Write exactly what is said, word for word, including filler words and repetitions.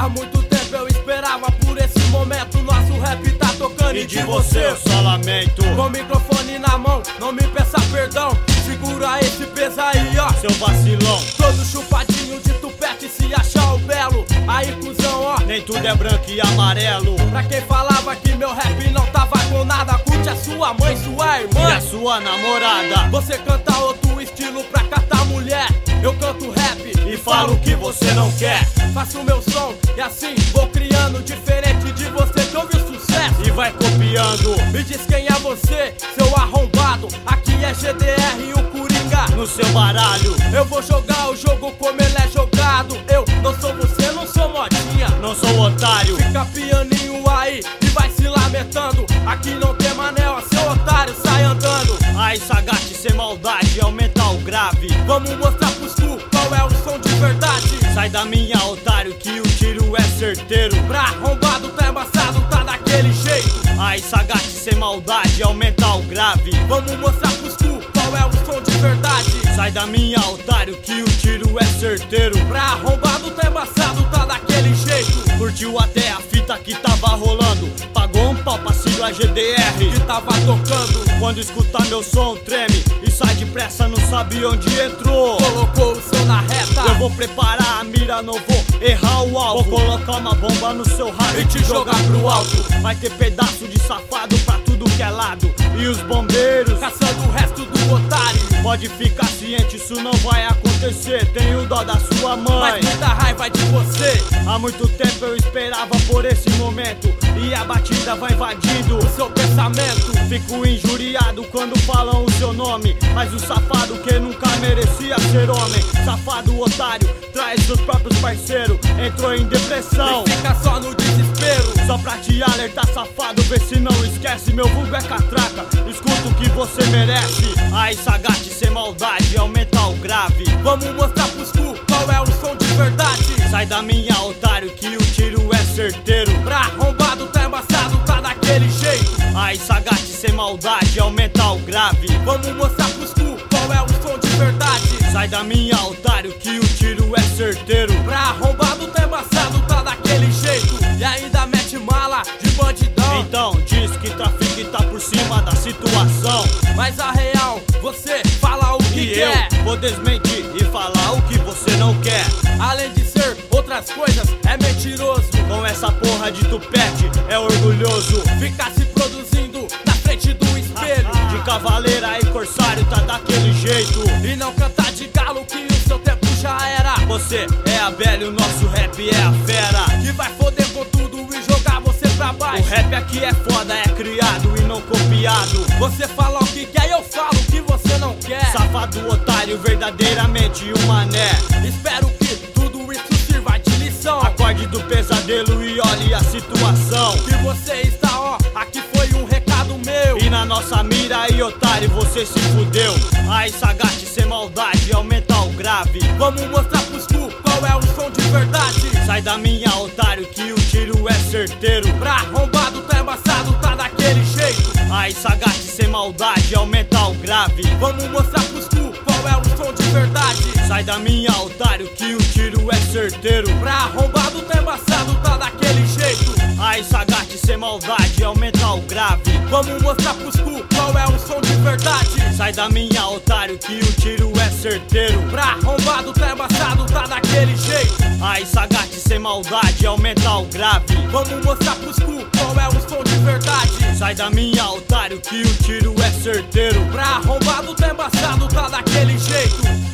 Há muito tempo eu esperava por esse momento. Nosso rap tá tocando e de você eu só lamento. Com o microfone na mão, não me peça perdão. Segura esse peso aí, ó, seu vacilão. Todo chupadinho de tupete se achar o belo. Aí, cuzão, ó, nem tudo é branco e amarelo. Pra quem falava que meu rap não tava com nada, curte a sua mãe, sua irmã e a sua namorada. Você canta outro estilo pra catar mulher. Eu canto rap e falo o que você não quer. Faço meu som e assim vou criando, diferente de você que ouve o sucesso e vai copiando. Me diz quem é você, seu arrombado. Aqui é G D R e o Coringa no seu baralho. Eu vou jogar o jogo como ele é jogado. Eu não sou você, não sou modinha, não sou otário. Fica pianinho aí e vai se lamentando. Aqui não tem manel, seu otário, sai andando. Ai, Sagat, sem maldade, aumenta o grave. Vamos mostrar pros cu qual é o som de verdade. Sai da minha, otário, que o tiro é certeiro. Pra arrombado tá embaçado, tá daquele jeito. Ai, Sagat, sem maldade, aumenta o grave. Vamos mostrar pros cu qual é o som de verdade. Sai da minha, otário, que o tiro é certeiro. Pra arrombado tá embaçado, tá daquele jeito. Curtiu até a fita que tava rolando. Pagou um pau pra sigla G D R que tava tocando. Quando escutar meu som treme e sai depressa, não sabe onde entrou. Colocou o som na reta. Eu vou preparar a mira, não vou errar o alvo. Vou colocar uma bomba no seu rabo e te jogar pro alto. Vai ter pedaço de safado pra tudo que é lado. E os bombeiros caçando o resto do otário. Pode ficar ciente, isso não vai acontecer. Tenho dó da sua mãe, mas muita raiva de você. Há muito tempo eu esperava por esse momento. E a batida vai invadindo o seu pensamento. Fico injuriado quando falam o seu nome. Mas o safado que nunca merecia ser homem. Safado otário, traz seus próprios parceiros. Entrou em depressão e fica só no desespero. Só pra te alertar, safado, vê se não esquece. Meu vulgo é catraca, escuta o que você merece. Ai, Sagat, sem maldade, aumenta o grave. Vamos mostrar pros cu qual é o som de verdade. Sai da minha, otário, que o tiro é certeiro. Pra arrombado tá embaçado, tá daquele jeito. Ai, Sagat, sem maldade, aumenta o grave. Vamos mostrar pros cu qual é o som de verdade. Sai da minha, otário, que o tiro é certeiro. Pra arrombado tá embaçado, tá daquele jeito. E ainda mete mala de bandidão. Então diz que trafica e tá por cima da situação. Mas a real, você fala o que e quer. Eu vou desmentir e falar o que você não quer. Além de ser outras coisas, é mentiroso. Com essa porra de tupete, é orgulhoso. Fica se produzindo na frente do espelho. Ah, ah. De cavaleira e corsário tá daquele jeito. E não cantar de galo que o seu tempo já era. Você é a Bela e o nosso rap é a fera. Que vai foder com tudo e jogar você pra baixo. O rap aqui é foda, é criado e não copiado. Você fala o que quer e eu falo o que você não quer. Safado otário, verdadeiramente um mané. Espero que tudo isso sirva de lição. Acorde do pesadelo e olhe a situação. Que você está, ó, aqui foi um recado meu. E na nossa mira e otário, você se fudeu. Ai, Sagat, sem maldade, aumenta o grave. Vamos mostrar pros cu qual é o som de verdade. Sai da minha, otário, que o tiro é certeiro. Pra arrombado tá embaçado, tá daquele jeito. Ai, Sagat, sem maldade, aumenta o grave. Vamos mostrar pros cu qual é o som de verdade. Sai da minha, otário, que o tiro é certeiro. Pra arrombado tá embaçado, tá daquele jeito. Ai, Sagat, sem maldade, aumenta o grave. Vamos mostrar pros cu qual é o som de verdade. Sai da minha, otário, que o tiro é certeiro. Pra arrombado tá embaçado, tá daquele jeito. Ai, Sagat, sem maldade, aumenta o grave. Vamos mostrar pros cu qual é o som de verdade. Sai da minha, otário, que o tiro é certeiro. Pra arrombado tá embaçado, tá daquele jeito.